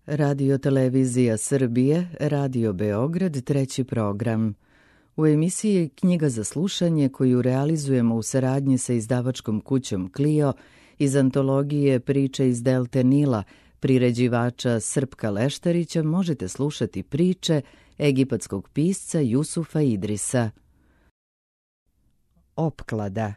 Radio Televizija Srbije, Radio Beograd, treći program. U emisiji Knjiga za slušanje, koju realizujemo u saradnji sa izdavačkom kućom Clio, iz antologije Priče iz Delte Nila, priređivača Srpka Leštarića, možete slušati priče egipatskog pisca Jusufa Idrisa. Opklada.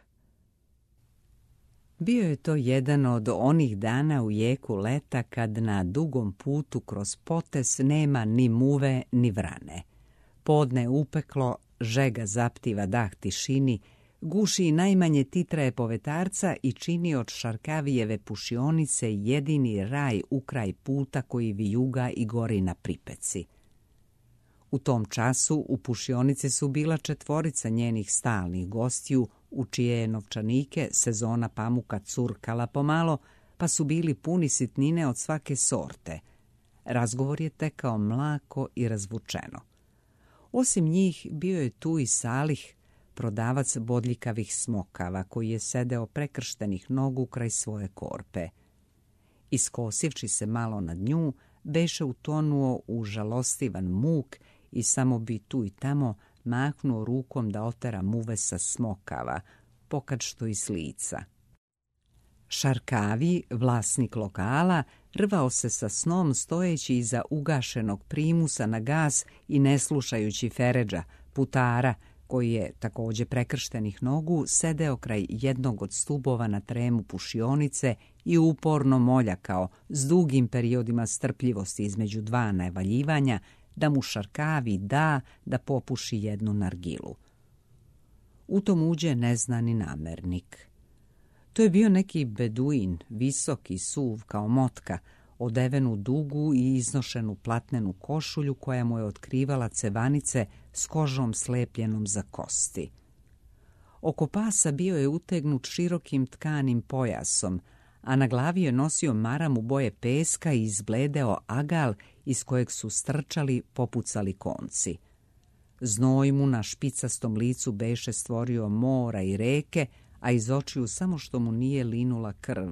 Bio je to jedan od onih dana u jeku leta kad na dugom putu kroz potes nema ni muve ni vrane. Podne upeklo, žega zaptiva dah tišini, guši i najmanje titraje povetarca i čini od Šarkavijeve pušionice jedini raj ukraj puta koji vijuga i gori na pripeci. U tom času u pušionici su bila 4 njenih stalnih gostiju, u čije je novčanike sezona pamuka curkala pomalo, pa su bili puni sitnine od svake sorte. Razgovor je tekao mlako i razvučeno. Osim njih bio je tu i Salih, prodavac bodljikavih smokava, koji je sedeo prekrštenih nogu kraj svoje korpe. Iskosivši se malo nad nju, beše utonuo u žalostivan muk i samo bi tu i tamo mahnuo rukom da otera muve sa smokava, pokad što iz lica. Šarkavi, vlasnik lokala, rvao se sa snom stojeći iza ugašenog primusa na gas i ne slušajući Feredža, putara, koji je, također prekrštenih nogu, sedeo kraj jednog od stubova na tremu pušionice i uporno moljakao, s dugim periodima strpljivosti između dva navaljivanja, da mu Šarkavi da popuši jednu nargilu. U tom uđe neznani namernik. To je bio neki beduin, visok i suv kao motka, odeven u dugu i iznošenu platnenu košulju koja mu je otkrivala cevanice s kožom slepljenom za kosti. Oko pasa bio je utegnut širokim tkanim pojasom, a na glavi je nosio maramu boje peska i izbledeo agal iz kojeg su strčali popucali konci. Znoj mu na špicastom licu beše stvorio mora i reke, a iz očiju samo što mu nije linula krv.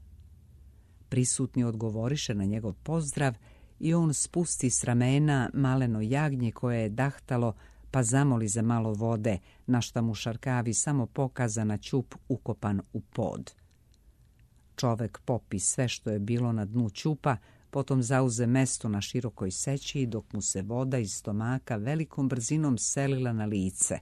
Prisutni odgovoriše na njegov pozdrav i on spusti s ramena maleno jagnje koje je dahtalo, pa zamoli za malo vode, na šta mu Šarkavi samo pokaza na ćup ukopan u pod. Čovek popi sve što je bilo na dnu ćupa, potom zauze mesto na širokoj seći dok mu se voda iz stomaka velikom brzinom selila na lice.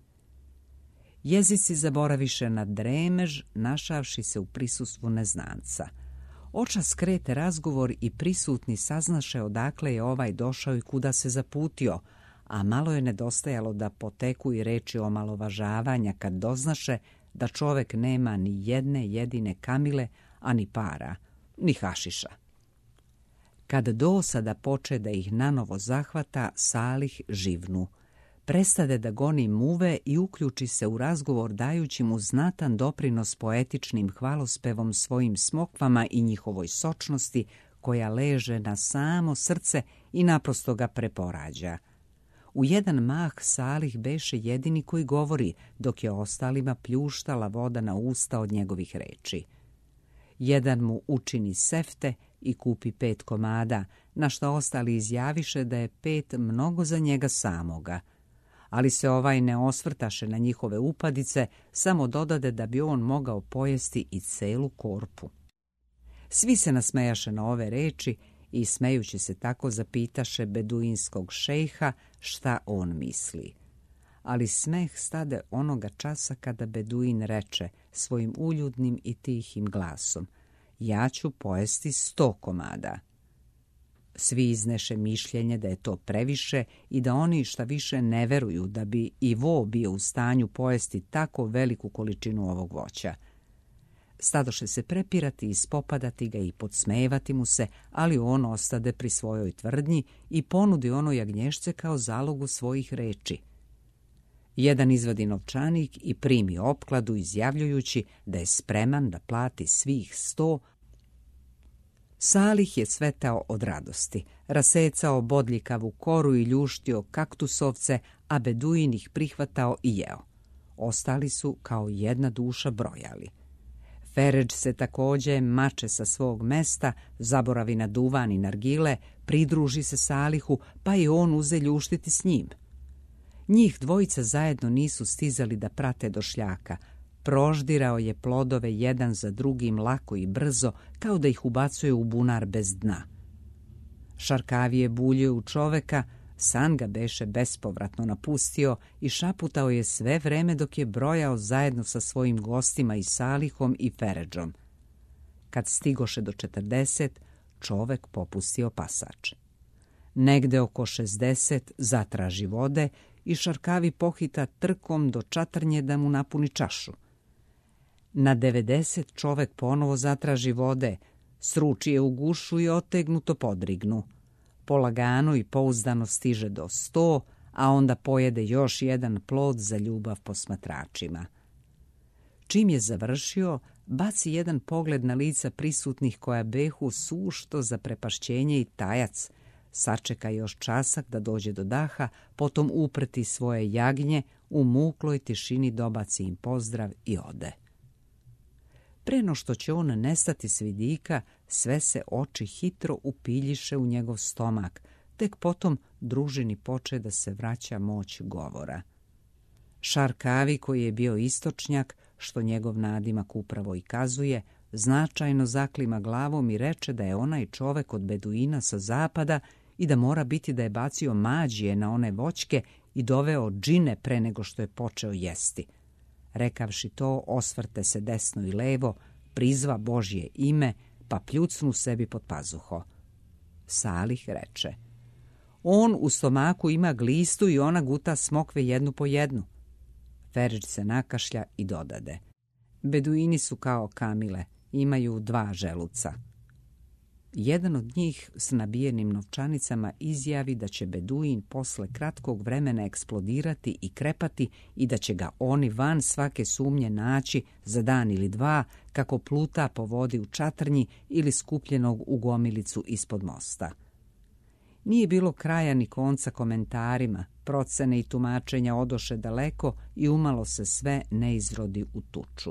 Jezici zaboraviše na dremež, našavši se u prisustvu neznanca. Očas krete razgovor i prisutni saznaše odakle je ovaj došao i kuda se zaputio, a malo je nedostajalo da poteku i reči omalovažavanja kad doznaše da čovek nema ni jedne jedine kamile, a ni para, ni hašiša. Kad dosada poče da ih nanovo zahvata, Salih živnu. Prestade da goni muve i uključi se u razgovor dajući mu znatan doprinos poetičnim hvalospevom svojim smokvama i njihovoj sočnosti koja leže na samo srce i naprosto ga preporađa. U jedan mah Salih beše jedini koji govori, dok je ostalima pljuštala voda na usta od njegovih reči. Jedan mu učini sefte i kupi 5 komada, na što ostali izjaviše da je 5 mnogo za njega samoga. Ali se ovaj ne osvrtaše na njihove upadice, samo dodade da bi on mogao pojesti i celu korpu. Svi se nasmejaše na ove reči i smejući se tako zapitaše beduinskog šejha šta on misli. Ali smeh stade onoga časa kada beduin reče svojim uljudnim i tihim glasom: ja ću pojesti 100 komada. Svi izneše mišljenje da je to previše i da oni šta više ne veruju da bi i vo bio u stanju pojesti tako veliku količinu ovog voća. Stadoše se prepirati i spopadati ga i podsmevati mu se, ali on ostade pri svojoj tvrdnji i ponudi ono jagnješce kao zalogu svojih reči. Jedan izvadi novčanik i primi opkladu izjavljujući da je spreman da plati svih 100. Salih je cvetao od radosti, rasecao bodljikavu koru i ljuštio kaktusovce, a beduin ih prihvatao i jeo. Ostali su kao jedna duša brojali. Feredž se također mače sa svog mesta, zaboravi na duvan i nargile, pridruži se Salihu, pa i on uze ljuštiti s njim. Njih dvojica zajedno nisu stizali da prate došljaka. Proždirao je plodove jedan za drugim lako i brzo, kao da ih ubacuje u bunar bez dna. Šarkavije buljio u čoveka, san ga beše bespovratno napustio i šaputao je sve vreme dok je brojao zajedno sa svojim gostima i Salihom i Feredžom. Kad stigoše do 40, čovek popustio pasač. Negde oko 60 zatraži vode i Šarkavi pohita trkom do čatrnje da mu napuni čašu. Na 90 čovek ponovo zatraži vode, sruči je u gušu i otegnuto podrignu. Polagano i pouzdano stiže do 100, a onda pojede još jedan plod za ljubav posmatračima. Čim je završio, baci jedan pogled na lica prisutnih koja behu sušto za prepašćenje i tajac, sačeka još časak da dođe do daha, potom upreti svoje jagnje, u mukloj tišini dobaci im pozdrav i ode. Pre no što će on nestati s vidika, sve se oči hitro upiljiše u njegov stomak, tek potom družini poče da se vraća moć govora. Šarkavi, koji je bio istočnjak, što njegov nadimak upravo i kazuje, značajno zaklima glavom i reče da je onaj čovek od Beduina sa zapada i da mora biti da je bacio mađije na one voćke i doveo džine pre nego što je počeo jesti. Rekavši to, osvrte se desno i levo, prizva Božje ime, pa pljucnu sebi pod pazuho. Salih reče: on u stomaku ima glistu i ona guta smokve jednu po jednu. Feredž se nakašlja i dodade: Beduini su kao kamile, imaju 2 želuca. Jedan od njih s nabijenim novčanicama izjavi da će Beduin posle kratkog vremena eksplodirati i krepati i da će ga oni van svake sumnje naći za dan ili 2, kako pluta po vodi u čatrnji ili skupljenog u gomilicu ispod mosta. Nije bilo kraja ni konca komentarima, procene i tumačenja odoše daleko i umalo se sve ne izrodi u tuču.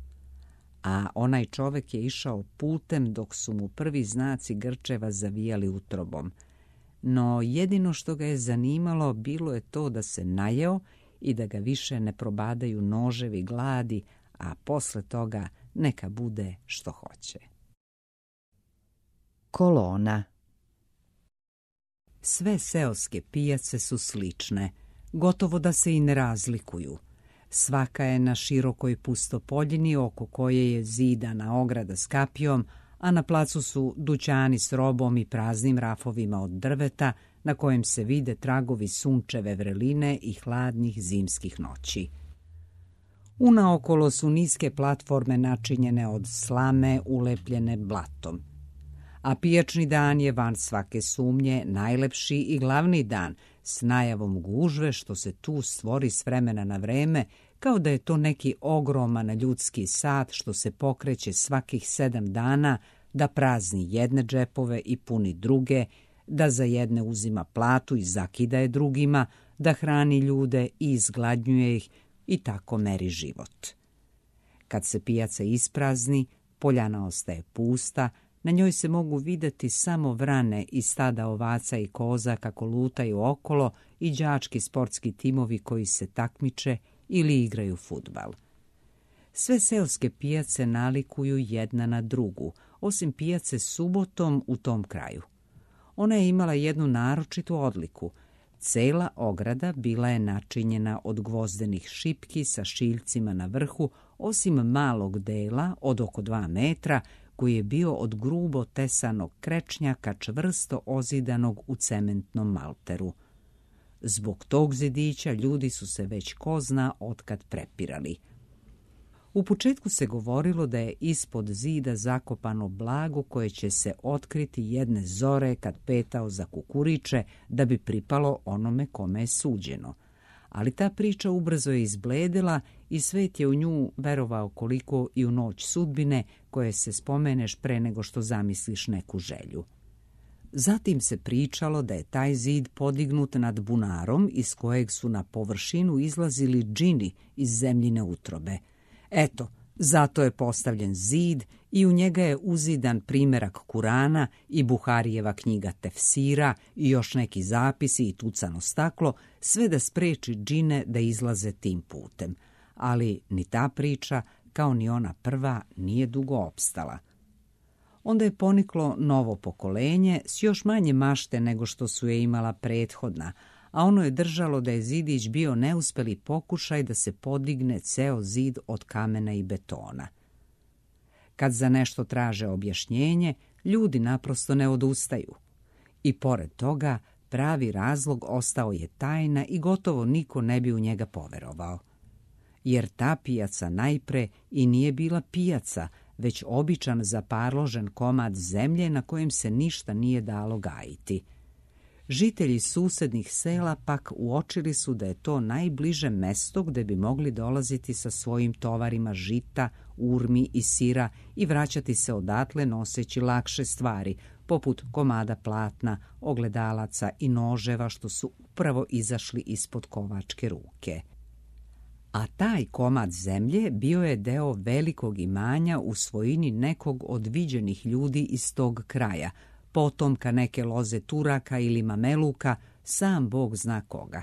A onaj čovek je išao putem dok su mu prvi znaci grčeva zavijali utrobom. No jedino što ga je zanimalo bilo je to da se najeo i da ga više ne probadaju noževi gladi, a posle toga neka bude što hoće. Kolona. Sve seoske pijace su slične, gotovo da se i ne razlikuju. Svaka je na širokoj pustopoljini oko koje je zidana ograda s kapijom, a na placu su dućani s robom i praznim rafovima od drveta na kojem se vide tragovi sunčeve vreline i hladnih zimskih noći. Unaokolo su niske platforme načinjene od slame ulepljene blatom. A pijačni dan je van svake sumnje najlepši i glavni dan, s najavom gužve što se tu stvori s vremena na vreme, kao da je to neki ogroman ljudski sat što se pokreće svakih 7 dana, da prazni jedne džepove i puni druge, da za jedne uzima platu i zakida je drugima, da hrani ljude i izgladnjuje ih i tako meri život. Kad se pijaca isprazni, poljana ostaje pusta, na njoj se mogu videti samo vrane i stada ovaca i koza kako lutaju okolo i đački sportski timovi koji se takmiče ili igraju fudbal. Sve seoske pijace nalikuju jedna na drugu, osim pijace subotom u tom kraju. Ona je imala jednu naročitu odliku. Cela ograda bila je načinjena od gvozdenih šipki sa šiljcima na vrhu, osim malog dela od oko 2 metra, koji je bio od grubo tesanog krečnjaka čvrsto ozidanog u cementnom malteru. Zbog tog zidića ljudi su se već ko zna otkad prepirali. U početku se govorilo da je ispod zida zakopano blago koje će se otkriti jedne zore kad petao za kukuriče da bi pripalo onome kome je suđeno. Ali ta priča ubrzo je izbledela i svet je u nju verovao koliko i u noć sudbine koje se spomeneš pre nego što zamisliš neku želju. Zatim se pričalo da je taj zid podignut nad bunarom iz kojeg su na površinu izlazili džini iz zemljine utrobe. Eto, Zato je postavljen zid i u njega je uzidan primjerak Kurana i Buharijeva knjiga Tefsira i još neki zapisi i tucano staklo, sve da spreči džine da izlaze tim putem. Ali ni ta priča, kao ni ona prva, nije dugo opstala. Onda je poniklo novo pokolenje s još manje mašte nego što su je imala prethodna, a ono je držalo da je zidić bio neuspeli pokušaj da se podigne ceo zid od kamena i betona. Kad za nešto traže objašnjenje, ljudi naprosto ne odustaju. I pored toga, pravi razlog ostao je tajna i gotovo niko ne bi u njega poverovao. Jer ta pijaca najpre i nije bila pijaca, već običan zaparložen komad zemlje na kojem se ništa nije dalo gajiti. Žitelji susednih sela pak uočili su da je to najbliže mesto gde bi mogli dolaziti sa svojim tovarima žita, urmi i sira i vraćati se odatle noseći lakše stvari, poput komada platna, ogledalaca i noževa što su upravo izašli ispod kovačke ruke. A taj komad zemlje bio je deo velikog imanja u svojini nekog od viđenih ljudi iz tog kraja, potomka neke loze Turaka ili Mameluka, sam Bog zna koga.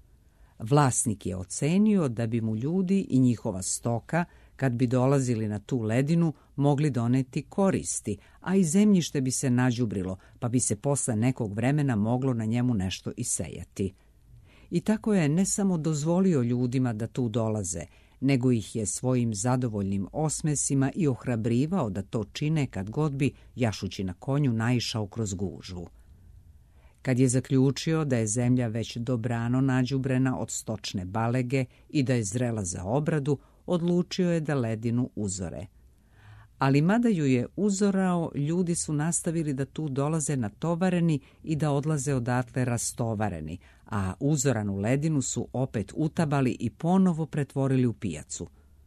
Vlasnik je ocenio da bi mu ljudi i njihova stoka, kad bi dolazili na tu ledinu, mogli doneti koristi, a i zemljište bi se nađubrilo, pa bi se posle nekog vremena moglo na njemu nešto isejati. I tako je ne samo dozvolio ljudima da tu dolaze, nego ih je svojim zadovoljnim osmesima i ohrabrivao da to čine kad god bi, jašući na konju, naišao kroz gužvu. Kad je zaključio da je zemlja već dobrano nađubrena od stočne balege i da je zrela za obradu, odlučio je da ledinu uzore. Ali mada ju je uzorao, ljudi su nastavili da tu dolaze natovareni i da odlaze odatle rastovareni, a uzoranu ledinu su opet utabali i ponovo pretvorili u pijacu.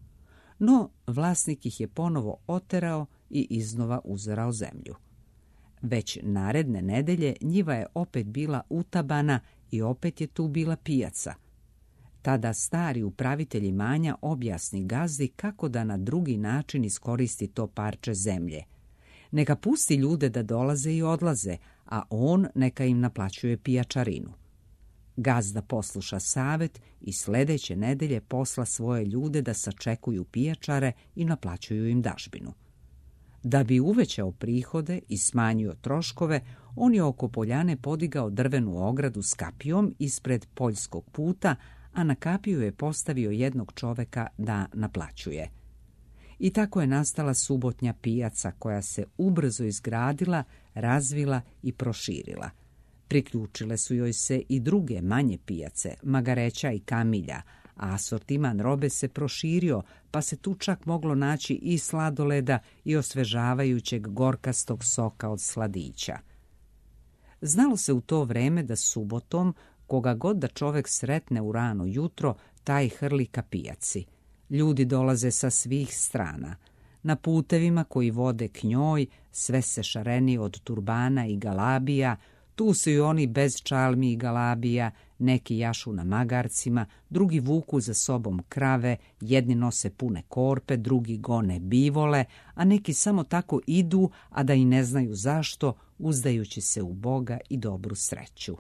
No, vlasnik ih je ponovo oterao i iznova uzorao zemlju. Već naredne nedelje njiva je opet bila utabana i opet je tu bila pijaca. Tada stari upravitelj imanja objasni gazdi kako da na drugi način iskoristi to parče zemlje. Neka pusti ljude da dolaze i odlaze, a on neka im naplaćuje pijačarinu. Gazda posluša savet i sledeće nedelje posla svoje ljude da sačekuju pijačare i naplaćuju im dažbinu. Da bi uvećao prihode i smanjio troškove, on je oko poljane podigao drvenu ogradu s kapijom ispred poljskog puta, a na kapiju je postavio jednog čoveka da naplaćuje. I tako je nastala subotnja pijaca koja se ubrzo izgradila, razvila i proširila. Priključile su joj se i druge manje pijace, Magareća i Kamilja, a asortiman robe se proširio, pa se tu čak moglo naći i sladoleda i osvežavajućeg gorkastog soka od sladića. Znalo se u to vreme da subotom, koga god da čovek sretne u rano jutro, taj hrli ka pijaci. Ljudi dolaze sa svih strana. Na putevima koji vode k njoj, sve se šareni od turbana i galabija, tu su i oni bez čalmi i galabija, neki jašu na magarcima, drugi vuku za sobom krave, jedni nose pune korpe, drugi gone bivole, a neki samo tako idu, a da i ne znaju zašto, uzdajući se u Boga i dobru sreću.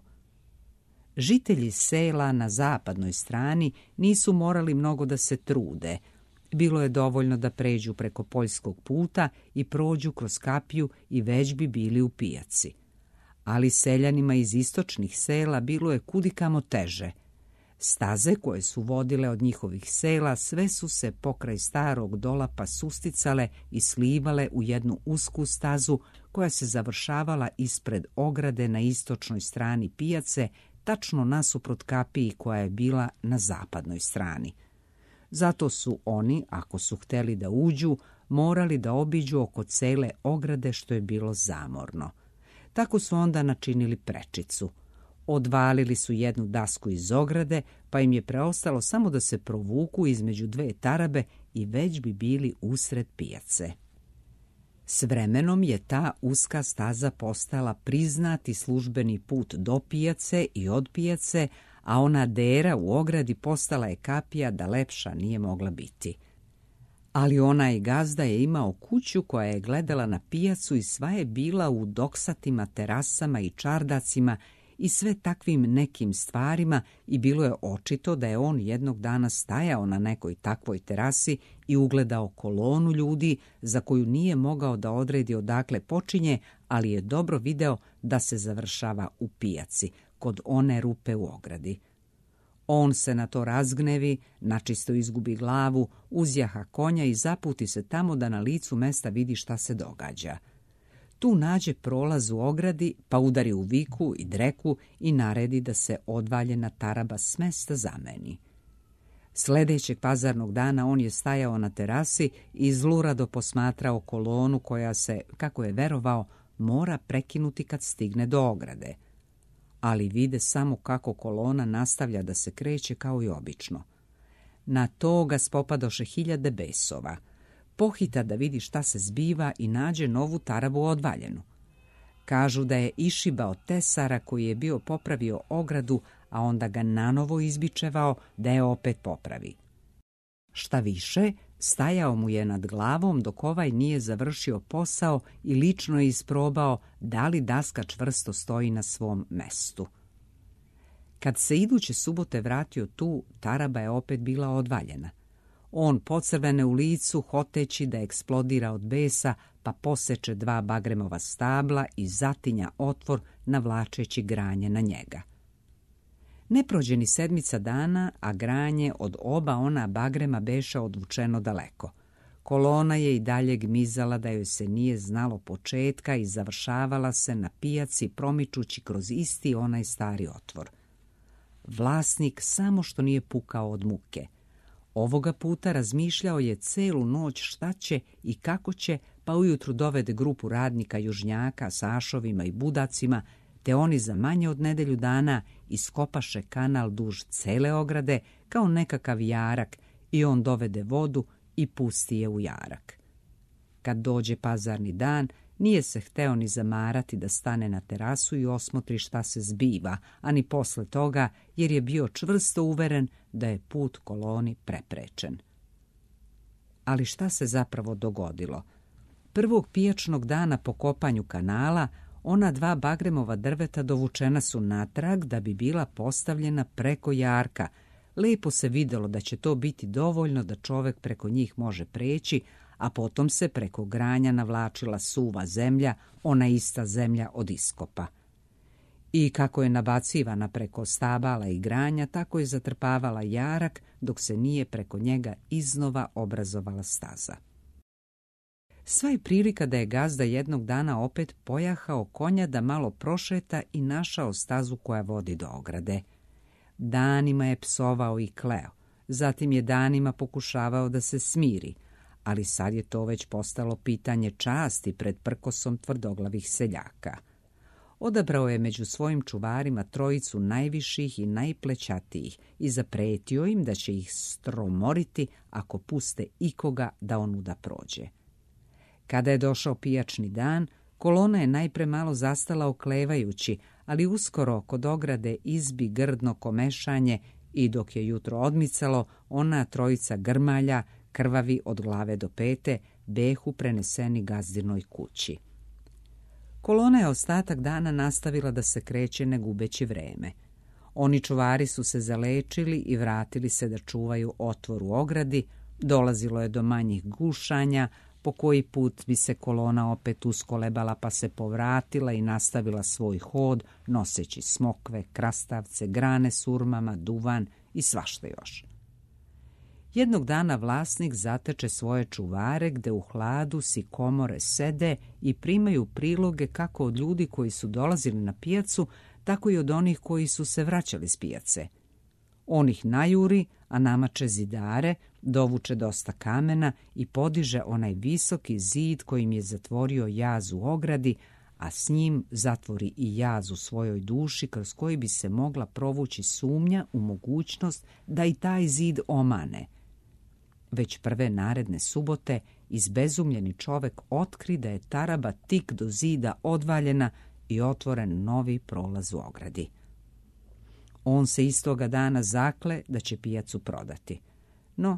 Žitelji sela na zapadnoj strani nisu morali mnogo da se trude. Bilo je dovoljno da pređu preko poljskog puta i prođu kroz kapiju i već bi bili u pijaci. Ali seljanima iz istočnih sela bilo je kudikamo teže. Staze koje su vodile od njihovih sela sve su se pokraj starog dolapa susticale i slivale u jednu usku stazu koja se završavala ispred ograde na istočnoj strani pijace, tačno nasuprot kapiji koja je bila na zapadnoj strani. Zato su oni, ako su hteli da uđu, morali da obiđu oko cele ograde što je bilo zamorno. Tako su onda načinili prečicu. Odvalili su jednu dasku iz ograde, pa im je preostalo samo da se provuku između dve tarabe i već bi bili usred pijace. S vremenom je ta uska staza postala priznati službeni put do pijace i od pijace, a ona dera u ogradi postala je kapija da lepša nije mogla biti. Ali onaj gazda je imao kuću koja je gledala na pijacu i sva je bila u doksatima terasama i čardacima i sve takvim nekim stvarima i bilo je očito da je on jednog dana stajao na nekoj takvoj terasi i ugledao kolonu ljudi za koju nije mogao da odredi odakle počinje, ali je dobro video da se završava u pijaci, kod one rupe u ogradi. On se na to razgnevi, načisto izgubi glavu, uzjaha konja i zaputi se tamo da na licu mesta vidi šta se događa. Tu nađe prolaz u ogradi, pa udari u viku i dreku i naredi da se odvaljena taraba s mesta zameni. Sljedećeg pazarnog dana on je stajao na terasi i zlurado posmatrao kolonu koja se, kako je verovao, mora prekinuti kad stigne do ograde. Ali vide samo kako kolona nastavlja da se kreće kao i obično. Na to ga spopadoše 1000 besova. Pohita da vidi šta se zbiva i nađe novu tarabu odvaljenu. Kažu da je išibao tesara koji je bio popravio ogradu, a onda ga nanovo izbičevao da je opet popravi. Šta više, stajao mu je nad glavom dok ovaj nije završio posao i lično je isprobao da li daska čvrsto stoji na svom mestu. Kad se iduće subote vratio tu, taraba je opet bila odvaljena. On pocrvene u licu, hoteći da eksplodira od besa, pa poseče 2 bagremova stabla i zatinja otvor navlačeći granje na njega. Ne prođe ni 7 dana, a granje od oba ona bagrema beše odvučeno daleko. Kolona je i dalje gmizala da joj se nije znalo početka i završavala se na pijaci promičući kroz isti onaj stari otvor. Vlasnik samo što nije pukao od muke. Ovoga puta razmišljao je celu noć šta će i kako će, pa ujutru dovede grupu radnika južnjaka sa ašovima i budacima, te oni za manje od nedelju dana iskopaše kanal duž cele ograde kao nekakav jarak i on dovede vodu i pusti je u jarak. Kad dođe pazarni dan, nije se hteo ni zamarati da stane na terasu i osmotri šta se zbiva, a ni posle toga, jer je bio čvrsto uveren da je put koloni preprečen. Ali šta se zapravo dogodilo? Prvog pijačnog dana po kopanju kanala, ona 2 bagremova drveta dovučena su natrag da bi bila postavljena preko jarka. Lepo se videlo da će to biti dovoljno da čovek preko njih može preći, a potom se preko granja navlačila suva zemlja, ona ista zemlja od iskopa. I kako je nabacivana preko stabala i granja, tako je zatrpavala jarak, dok se nije preko njega iznova obrazovala staza. Sva je prilika da je gazda jednog dana opet pojahao konja da malo prošeta i našao stazu koja vodi do ograde. Danima je psovao i kleo, zatim je danima pokušavao da se smiri, ali sad je to već postalo pitanje časti pred prkosom tvrdoglavih seljaka. Odabrao je među svojim čuvarima 3 najviših i najplećatijih i zapretio im da će ih stromoriti ako puste ikoga da onuda prođe. Kada je došao pijačni dan, kolona je najpre malo zastala oklevajući, ali uskoro kod ograde izbi grdno komešanje i dok je jutro odmicalo, ona 3 grmalja, krvavi od glave do pete, behu preneseni gazdinoj kući. Kolona je ostatak dana nastavila da se kreće ne gubeći vreme. Oni čuvari su se zalečili i vratili se da čuvaju otvor u ogradi, dolazilo je do manjih gušanja, po koji put bi se kolona opet uskolebala pa se povratila i nastavila svoj hod, noseći smokve, krastavce, grane s urmama, duvan i svašta još. Jednog dana vlasnik zateče svoje čuvare gde u hladu si komore sede i primaju priloge kako od ljudi koji su dolazili na pijacu, tako i od onih koji su se vraćali s pijace. On ih najuri, a namače zidare, dovuče dosta kamena i podiže onaj visoki zid kojim je zatvorio jaz u ogradi, a s njim zatvori i jaz u svojoj duši kroz koji bi se mogla provući sumnja u mogućnost da i taj zid omane. Već prve naredne subote izbezumljeni čovek otkri da je taraba tik do zida odvaljena i otvoren novi prolaz u ogradi. On se istoga dana zakle da će pijacu prodati. No,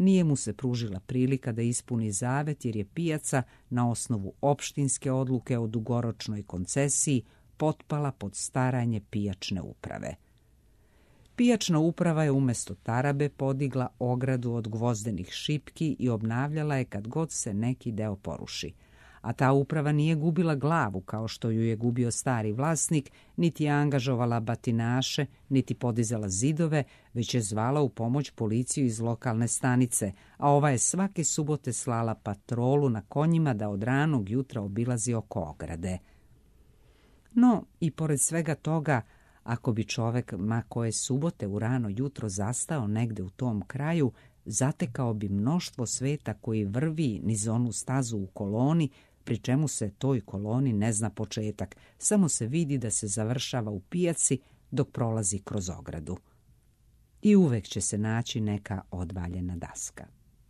Nije mu se pružila prilika da ispuni zavet jer je pijaca na osnovu opštinske odluke o dugoročnoj koncesiji potpala pod staranje pijačne uprave. Pijačna uprava je umjesto tarabe podigla ogradu od gvozdenih šipki i obnavljala je kad god se neki deo poruši. A ta uprava nije gubila glavu kao što ju je gubio stari vlasnik, niti je angažovala batinaše, niti podizala zidove, već je zvala u pomoć policiju iz lokalne stanice, a ova je svake subote slala patrolu na konjima da od ranog jutra obilazi oko ograde. No, i pored svega toga, ako bi čovek ma koje subote u rano jutro zastao negde u tom kraju, zatekao bi mnoštvo sveta koji vrvi niz onu stazu u koloni, pri čemu se toj koloni ne zna početak, samo se vidi da se završava u pijaci dok prolazi kroz ogradu. I uvek će se naći neka odvaljena daska.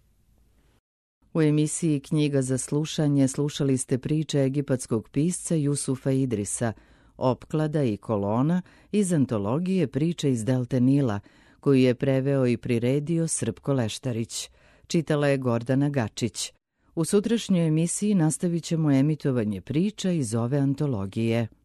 U emisiji Knjiga za slušanje slušali ste priče egipatskog pisca Jusufa Idrisa, Opklada i kolona iz antologije Priče iz Delte Nila, koju je preveo i priredio Srpko Leštarić. Čitala je Gordana Gačić. U sutrašnjoj emisiji nastavit ćemo emitovanje priča iz ove antologije.